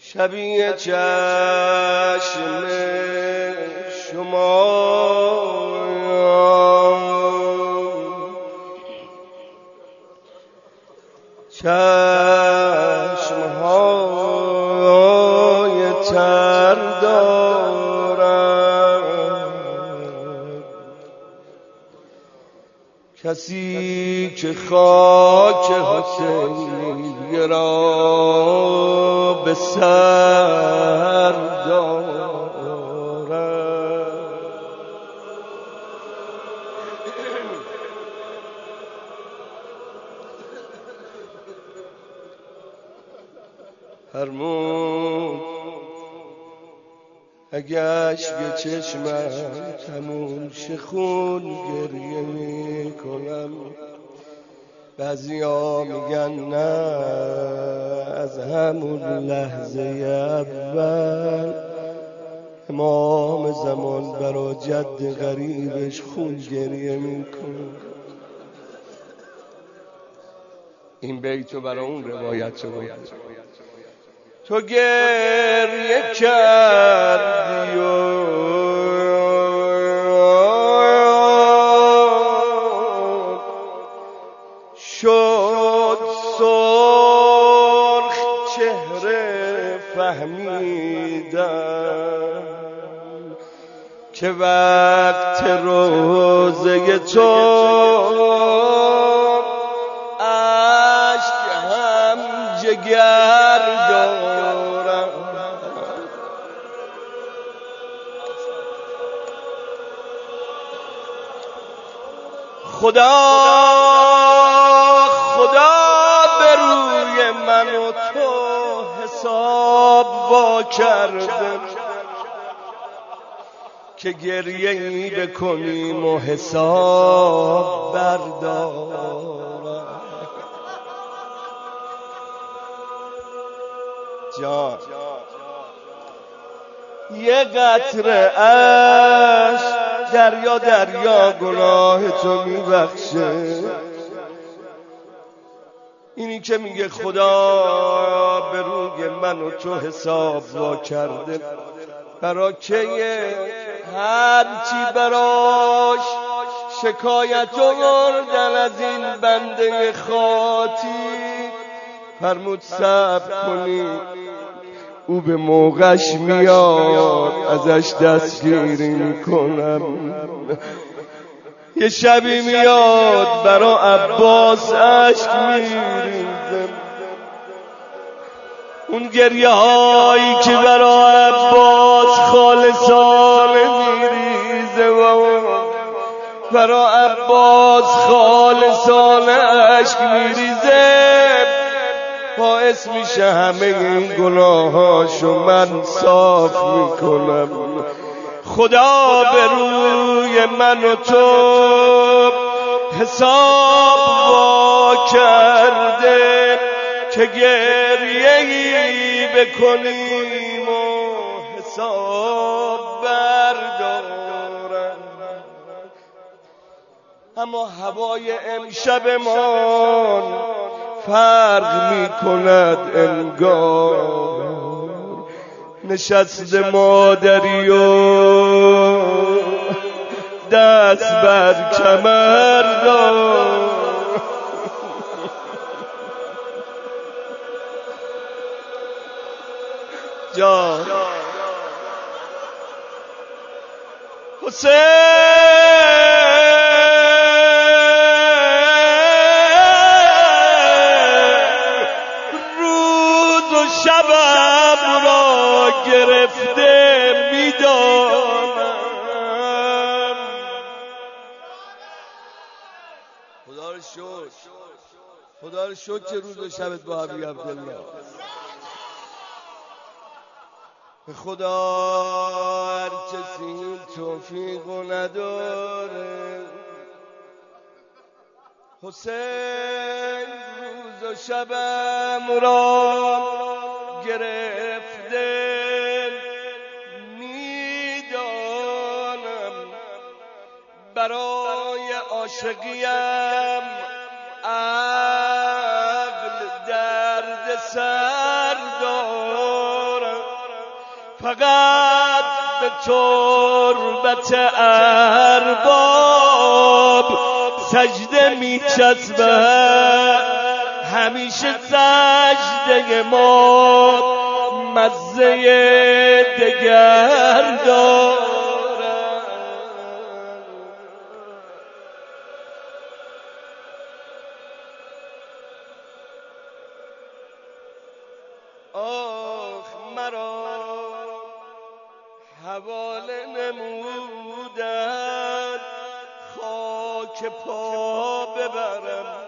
شبیه چشم شما چشمهای تر دارد، کسی که خاک حسینیه را به سر دارد. فرمود اگه اشک چشمم تموم شه خون گریه میکنم. بعضیا میگن نه، از همون لحظه اول امام زمان برا جد غریبش خون گریه میکنه. این بیتو برا اون روایت شده. تو گریه کردی و شد سرخ چهره، فهمیدم که وقت روزه تو اشک هم جگر دارم. خدا به روی من و تو حساب وا کرده که گریه ای بکنیم و حساب بردارم. جان یه قطره اشک دریا گناه تو میبخشه. اینی که میگه خدا به روی من و تو حساب وا کرده، برا که هرچی براش شکایت آوردن از این بنده خاطی، فرمود صبر کنی او به موقعش میاد ازش دستگیری میکنم. یه شبی میاد برا عباس اشک میریزم، اون گریه هایی که برا عباس خالصانه میریزه و برا عباس خالصانه اشک میریزه، باعث میشه همه این گناهاشو من صاف میکنم. خدا به روی من و تو حساب وا کرده که گریه‌ای بکنیم و حساب بردارم. اما هوای امشبمان فرق میکند انگار، نشسته مادری و دست بر کمر دار. جان حسین شبم را گرفته میدانم. خدا رو شکر که روز و شبت با حبیب عبدالله. به خدا هر کسی توفیقو نداره. حسین روز و شبم را گرفته میدانم، برای عاشقیم عقل درد سر دارم. فقط به تربت ارباب سجده میچسبد، همیشه سجده ما مزه دگر دارد. آخ مرا حواله نمودن خاک پا ببرم،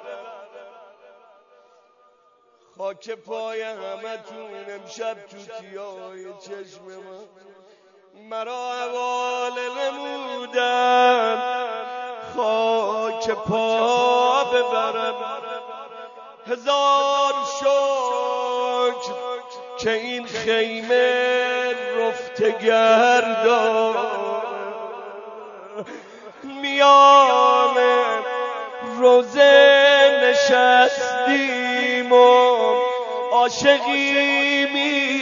خاک پای همتون امشب توتیای چشم من. مرا حواله نمودن خاک پا ببرم، هزار شکر که این خیمه رفته گردان. میان روزه نشستیم و عاشقی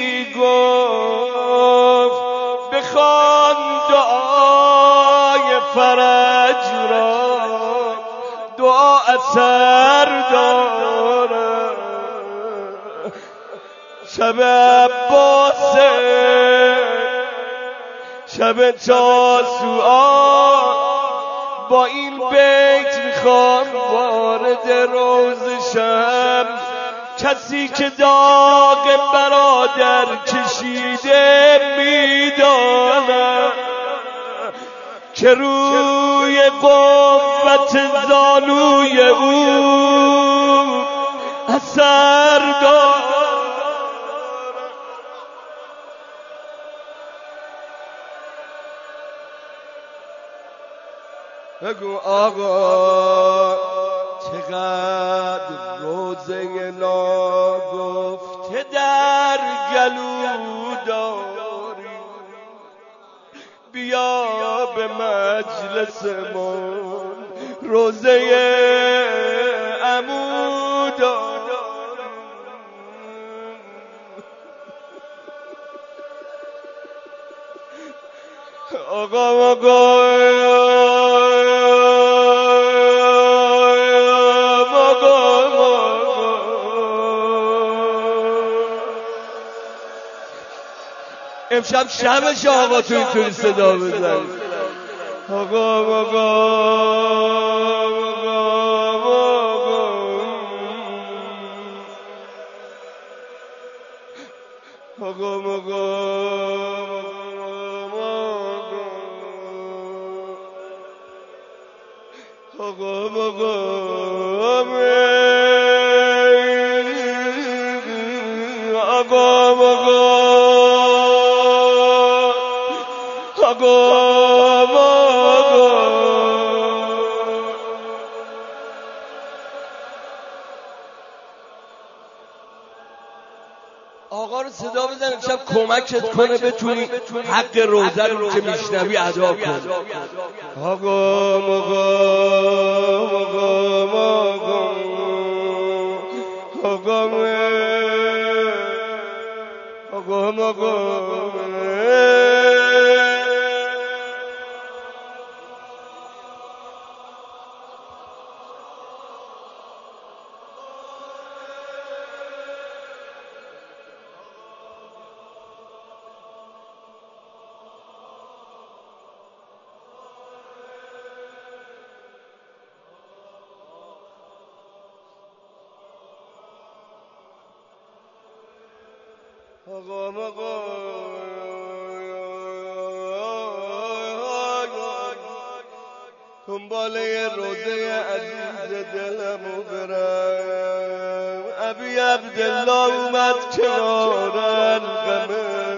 میگفت بخوان دعای فرج را، دعا اثر داره. شب عباسه، شب تاسوعا، با این بیت میخوام وارد روز شم. کسی که داغ برادر کشیده میداند که روی قوت زانوی او اثر دارد. بگو آقا چقدر روزه ناگفته در گلو داری، بیا به مجلسمون روزه عمو داری. آقا امشب شبش آقا تو اینطوری صدا بزنی. آقا آقا رو صدا بزن امشب کمکت کنه بتونی حق روزه رو که میشنوی ادا کنی. آقا دنباله روزه عزیز دلمو برم. ابی عبدالله اومد کنارن غمه،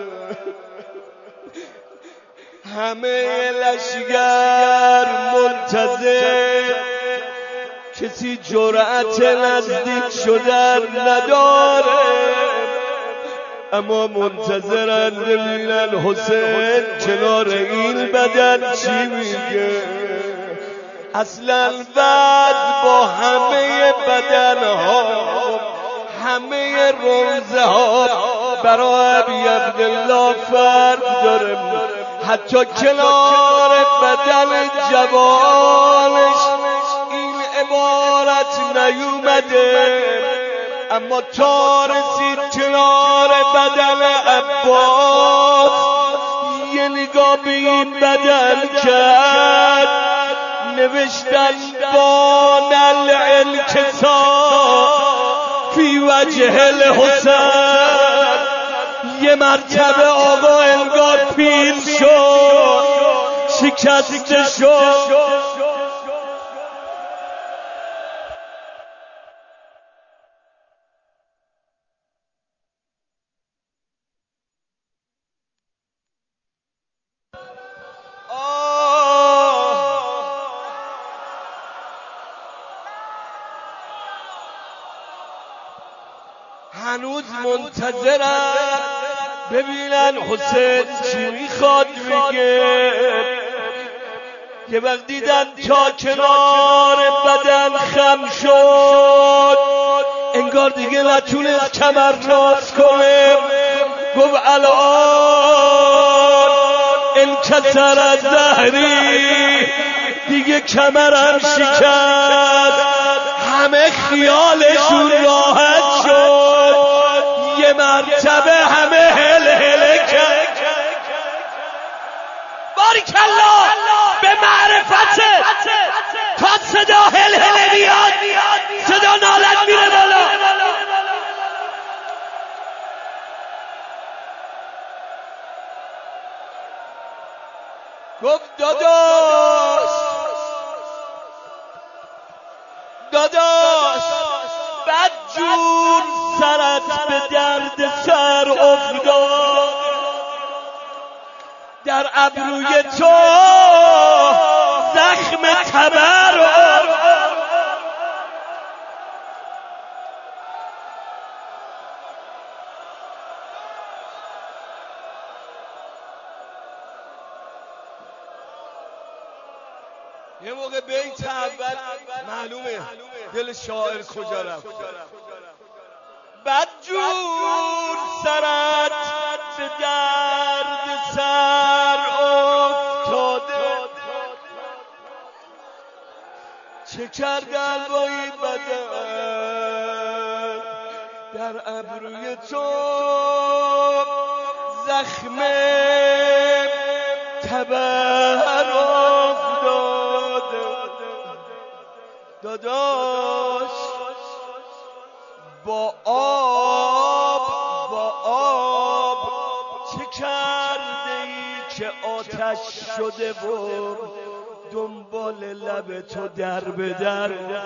همه لشگر منتظر، کسی جرأت نزدیک شدن نداره، اما منتظرن ببینن حسین کنار این بدن چی میگه. اصلا بعد با همه بدنها، همه روزه ها برای ابی عبدالله فرق داره، حتی کنار بدن جوانش این عبارت نیومده، اما تا رسید کنار بدن عباس یه نگاه به این بدن کرد، نوشتن بان الانکسار فی وجه الحسین. یه مرتبه آقا انگار پیر شد، شکسته شد. هنوز منتظرم ببینن حسین چی میخواد بگه. یه وقت دیدن تا کنار بدن خم شد، انگار دیگه نتونست کمر راست کنه، گفت الان انکسر از ظهری، دیگه کمرم شکست. همه خیالشون راحت شد، یه مرتبه همه هل کرد. باریکالله به معرفت تا صدا هل بیاد، صدا نالت میره بالا. گفت داداش بدجور سرت به درد سر افتاد، در ابروی تو زخم تبر. یه موقع بیت اول معلومه دل شاعر کجا رفت. بدجور سرت به درد سر افتاده، چه کردن با این بدن، در ابروی تو زخم تبر افتاده. داداش با آب چه کرده ای که آتش شده و دنبال لب تو در به در.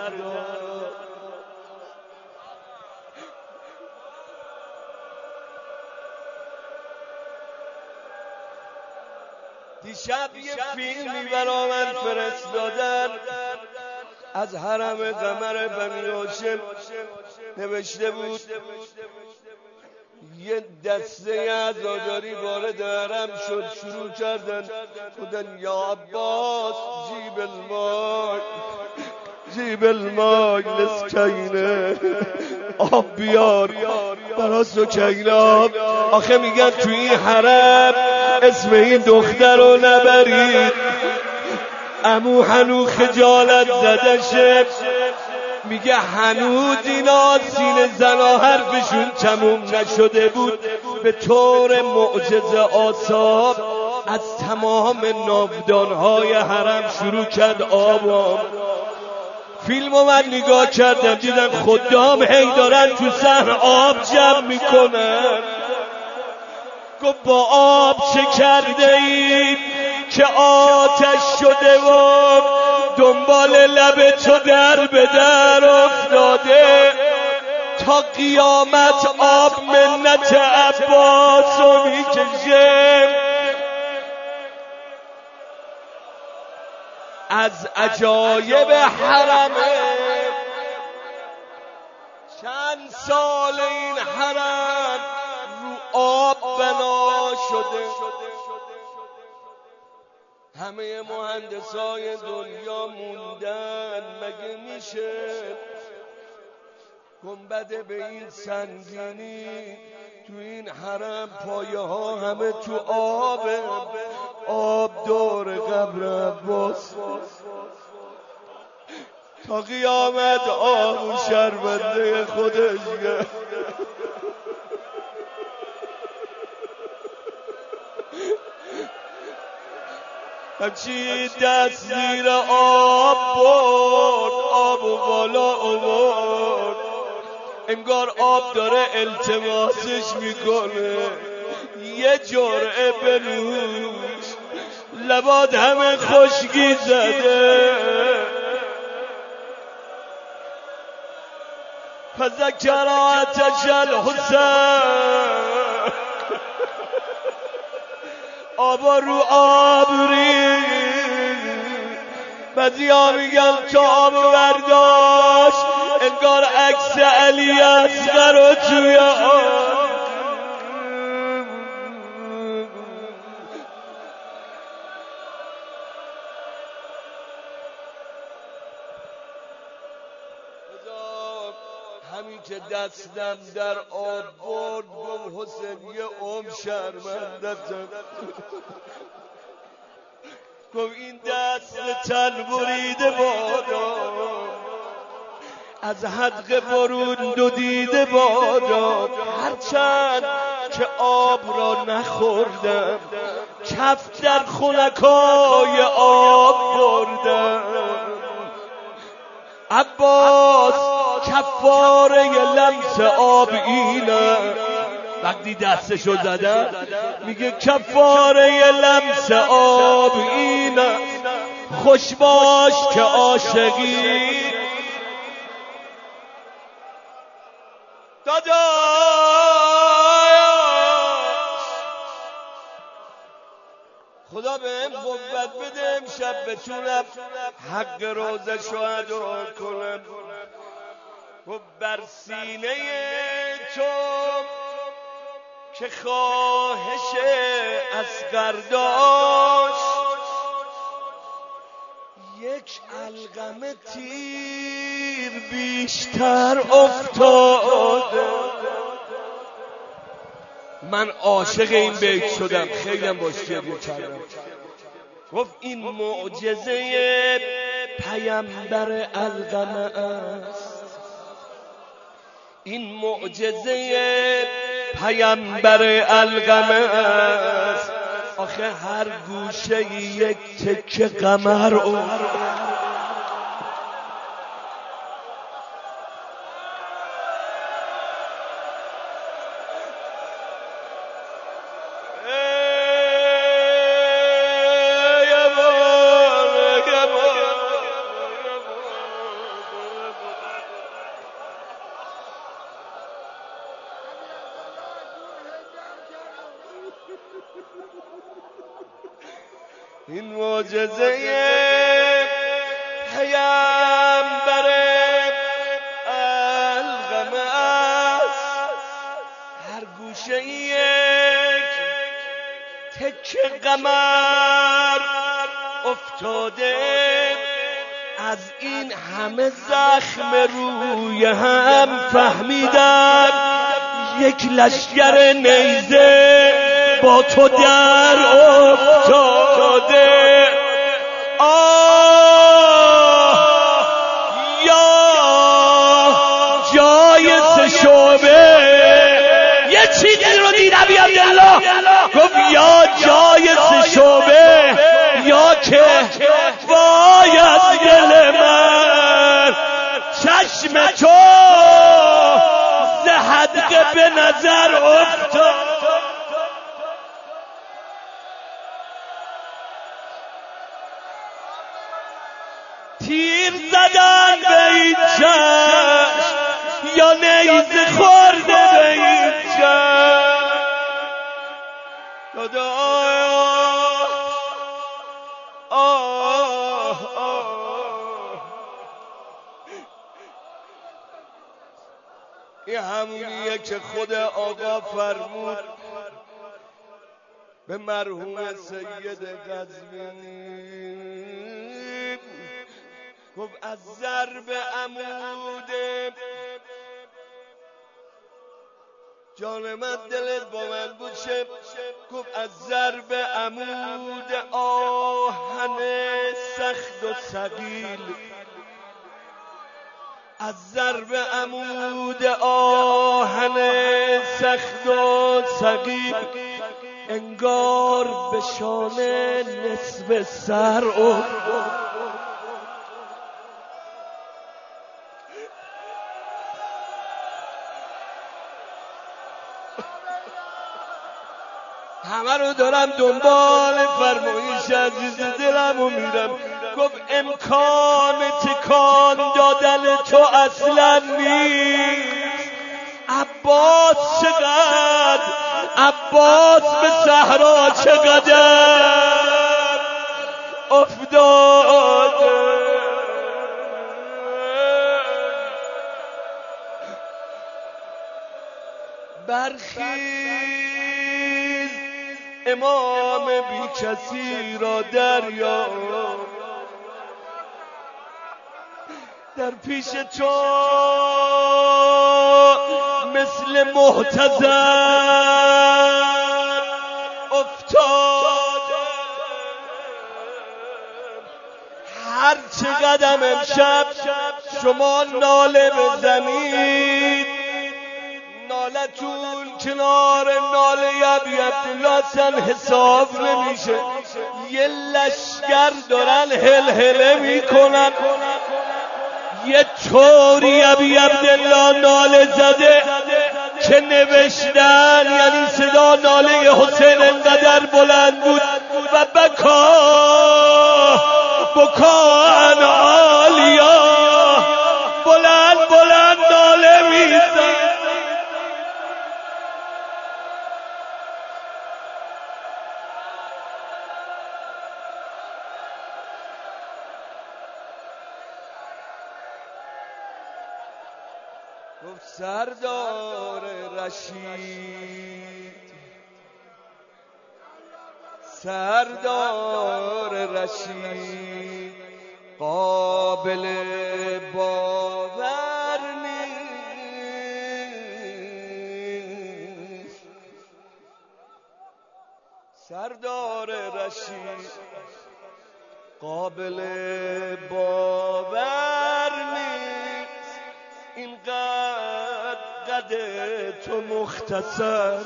دیشب یه فیلمی برا من فرستادن از حرم قمر بنی هاشم، نوشته بود یه دسته عزاداری وارد حرم شد، شروع کردن گفتن یا عباس جیب المای لسکینه، آب بیار برا سکینه آب. آخه میگن توی این حرم اسم این دختر رو نبرید، عمو هنو خجالت زده شه. میگه هنوز اینا سینه زنا حرفشون تموم نشده بود، به طور معجزه آساب از تمام ناودانهای حرم شروع کرد آب. فیلمو من نگاه کردم دیدم خدام هی دارن تو صحن آب جمع میکنن. گفت با آب چه کرده اید که آتش شده و دنبال لب تو در به در افتاده، تا قیامت آب منت عباس رو میکشه. از عجایب حرمه، چند سال این حرم رو آب بنا شده. همه مهندسای دنیا موندن، مگه میشه گنبد به این سنگینی تو این حرم پایه ها همه تو آب دور قبر عباس تا قیامت آب شرمنده خودش گرد. همچی دست زیر آب برد، آب و بالا آورد، انگار آب داره التماسش میکنه یه جرعه بنوش، لبات همه خشکی زده. فذکراتش الحسین، آبا رو آب بعضی ها میگن تا آب برداشت انگار عکس علی اصغر رو توی آب. همین که دستم در آب برد گم حسین یه عمر شرمندتم، گم این دست تن بریده بادا، از حدقه برون دو دیده بادا، هرچند که آب را نخوردم کف در خنکای آب بردم. عباس کفاره لمس آب اینه، وقتی دستشو زدن میگه کفاره لمس آب اینه، خوش باش که عاشقی داداش. خدا بهم قوت بده امشب بتونم حق روزه شهدا کنم و بر سینه تو که خواهش اصغر داشت یک علقمه تیر بیشتر افتاد. من عاشق این بیت شدم، خیلی باش گریه کردم. گفت این معجزه پیامبر علقمه است، این معجزه پیامبر علقمه است. آخه هر گوشه یک تکه قمر این معجزه پیامبر علقمه است، هر گوشه یک تکه قمر افتاده. از این همه زخم روی هم فهمیدم یک لشگر نیزه با تو در افتاده. یا جای سه شعبه یه چیزی رو دید ابی عبدالله گفت یا جای سه شعبه یا که وای از دل من چشم تو ز حدقه به نظر افتاد. تیر زدن به این چشم یا نیزه خورده به این چشم. این همونیه که خود آقا فرمود به مرحوم سید قزوینی، گفت از ضرب عمود جان من دلت با من بود چه گفت از ضرب عمود آهن سخت و ثقیل، از ضرب عمود آهن سخت و ثقیل انگار به شانه نصف سر همه رو دارم دنبال فرمایش عزیز دلم و میرم. گفت امکان تکان دادن تو اصلا نیست. عباس چقدر، عباس به صحرا چقدر افتاده، برخیز امام بی کسی را دریا، در پیش تو مثل محتضر افتاده. هر چه قدم امشب شما ناله بزنید، نالتون کنار ناله ابی عبدالله اصلا حساب نمیشه. یه لشگر دارن هلهله میکنن، یه طوری ابی عبدالله ناله زده که نوشتن، یعنی صدا ناله حسین انقدر بلند بود و بکان عالیا، بلند بلند ناله میزن. گفت سردار رشید، سردار رشید قابل باور نیست. سردار رشید قابل باور نیست. اینقدر قد تو مختصر،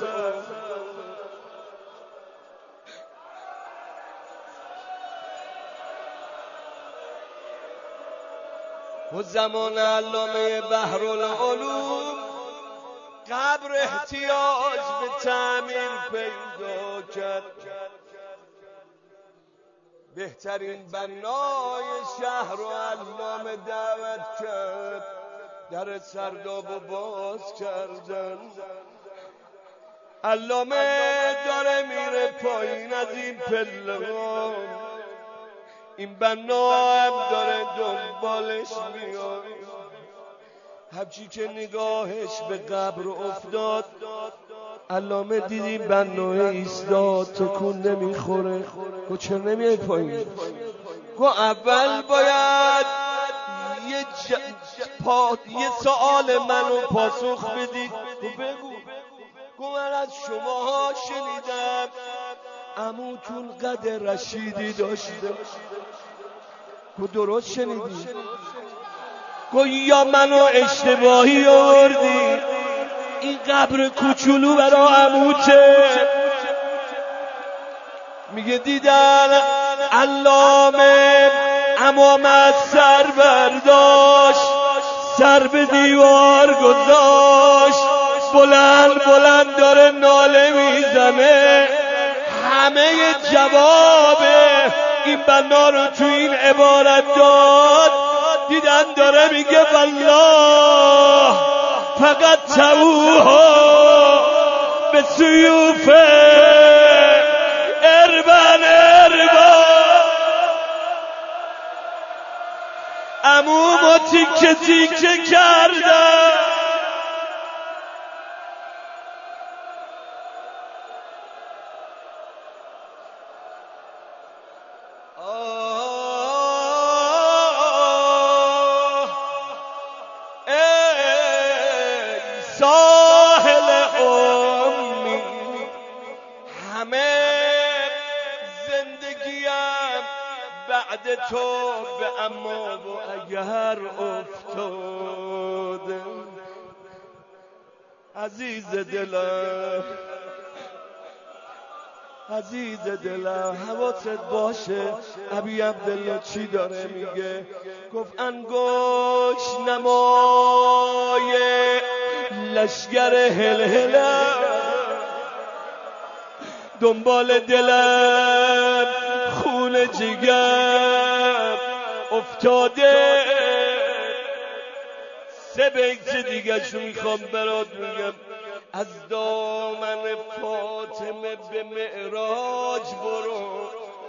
و زمان علامه بحرالعلوم قبر احتیاج به تعمیر پیدا کرد. بهترین بنای شهر و علامه دعوت کرد، در سرداب باز کردن. علامه داره میره پایین از این پله‌ها، این بنا هم داره دنبالش میاد. همچی که نگاهش به قبر افتاد، علامه دیدی بنا ایستاد، تکون نمیخوره. گو چرا نمیای پایین؟ گو اول باید یه سؤال منو پاسخ بدید. گو بگو. گو من از شماها شنیدم عموتون قد رشیدی داشته. گو درست شنیدی؟ گو یا منو اشتباهی آوردی، این قبر کوچولو برا عموته. میگه دیدن علامه امام از سر برداشت، سر به دیوار گذاشت، بلند بلند داره ناله میزنه. همه جواب این بنا رو تو این عبارت داد. دیدن داره میگه والله فقط تبوها به سیوف اربن عمومو تیکه تیکه کردن. ساحل همه زندگیم بعد تو به اما و اگر افتاد. عزیز دلم عزیز دلم حواست باشه ابی عبدالله چی داره میگه. گفت انگشت نمای لشگر هلهله دنبال دلم خون جگر افتاده. 3 بیت دیگه شو میخوام برات میگم. از دامن فاطمه به معراج برو،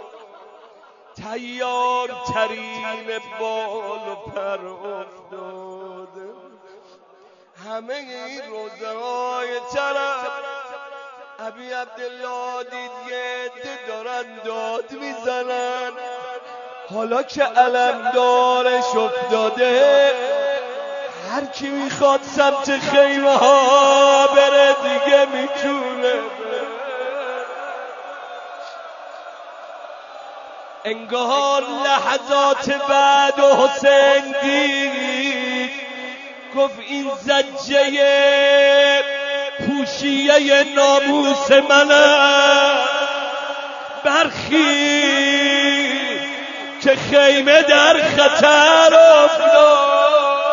تیار ترین بال و پر افتاده. همه این روزه های طرف ابی عبدالله دید یه عده دارن داد میزنن، حالا که علم دارش افتاده هر کی میخواد سمت خیمه ها بره دیگه میتونه. انگار لحظات بعد حسین دید، گفت این زجه پوشیه ناموس منه، برخیز که خیمه در خطر افتاد.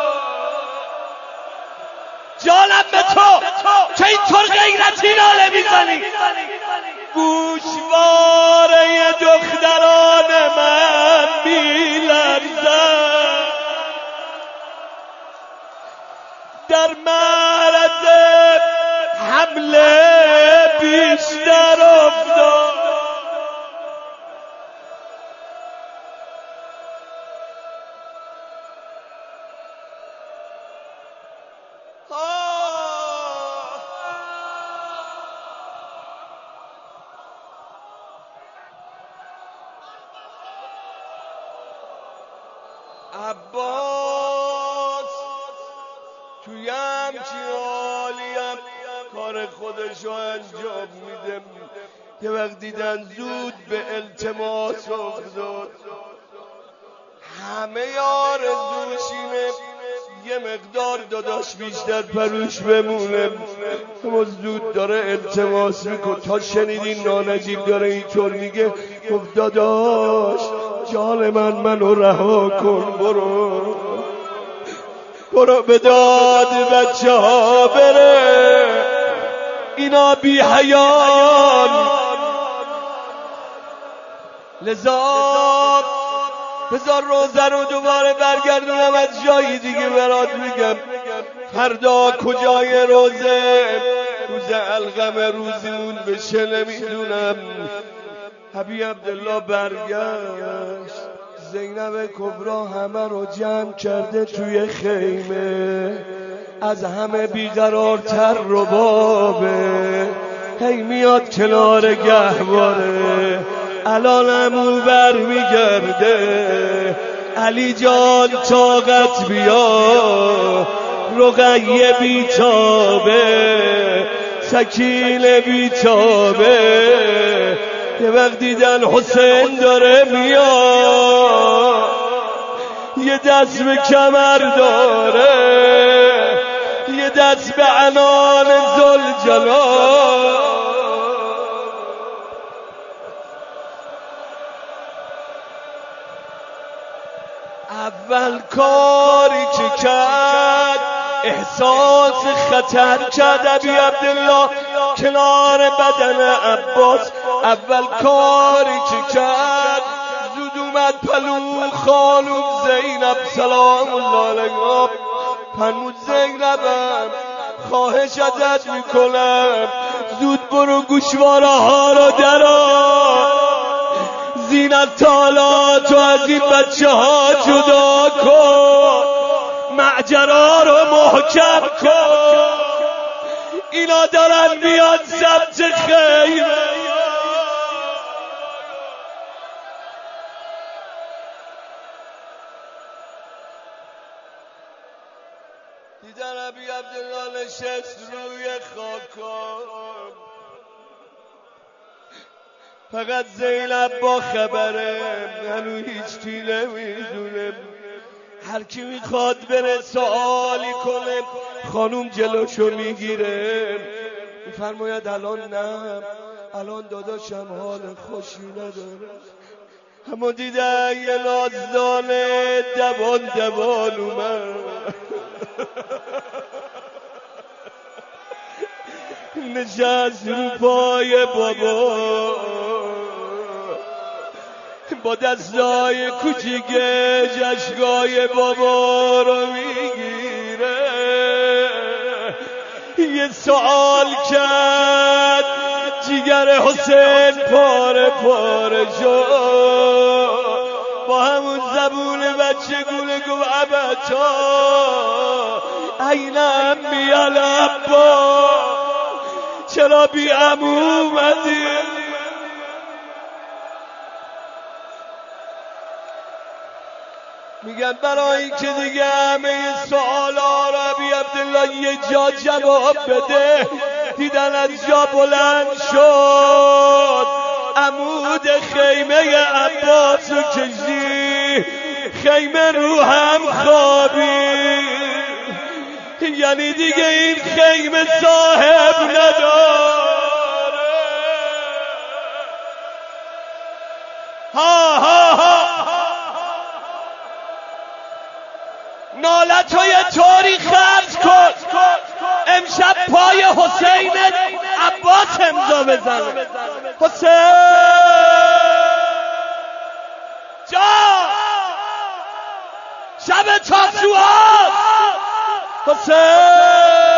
جانم به تو که اینطور غیرتی ناله میزنی، گوشواره دختران من میلرزد، در معرض حمله بیشتر افتاد. عباس توی همچی حالیم کار خودشو انجام میده. یه وقت دیدن زود به التماس افتاد، همه آرزوش اینه یه مقدار داداش بیشتر پروش بمونه، اما زود داره التماس میکن. تا شنیدین نانجیب داره اینطور میگه، گفت داداش جان منو رها کن، برو به داد بچه ها بره، اینا بی حیان. لذا بذار روزه رو دوباره برگردونم از جایی دیگه برات میگم. فردا کجای روزه؟ روز القمه، روزی اون بشه نمیدونم. ابی عبدالله برگشت، زینب کبرا همه رو جمع کرده توی خیمه، از همه بیقرارتر ربابه، هی میاد کنار گهواره، الانم بر میگرده. علی جان طاقت بیا، رقیه بیتابه، سکینه بیتابه. یه وقت دیدن حسین داره میاد، یه دست به کمر داره، یه دست به عنان ذوالجلال. اول کاری که کرد احساس خطر کرد ابی عبدالله کنار بدن عباس. اول کاری که کرد زود اومد پلو خانم زینب سلام الله علیها. فرمود زینبم خواهش ازت میکنم زود برو گوشواره ها رو درآر، زینت تالا تو از این بچه ها جدا کن، معجرا رو محکم کن، اینا دارن میان سمت خیمه. دیدن ابی عبدالله نشست روی خاکم، فقط زینب با خبره، هنو هیچ کی نمیدونه. هر کی میخواد بره سوالی کنه خانوم جلوشو میگیره، میفرماید الان نه، الان داداشم حال خوشی نداره. اما دیدن یه نازدانه دوان اومد، نشست رو پای بابا، با دستای کوچیکه جشگای بابا رو میگیره. یه سوال کرد جیگر حسین پاره پاره شد، با همون زبون بچه گونه گفت ابتا این امی العبا، چرا بی عمو اومدی؟ میگن برای این که دیگه همه سوالا را ابی عبدالله یه جا جواب بده، دیدن از جا بلند شد، عمود خیمه عباس و کشی، خیمه رو هم خوابی. یعنی دیگه این خیمه صاحب نداره. ها ها ها نالتو یه طوری خرج کن امشب پای حسین عباس امضا بزنه. حسین جان شب تاسوعاست، حسین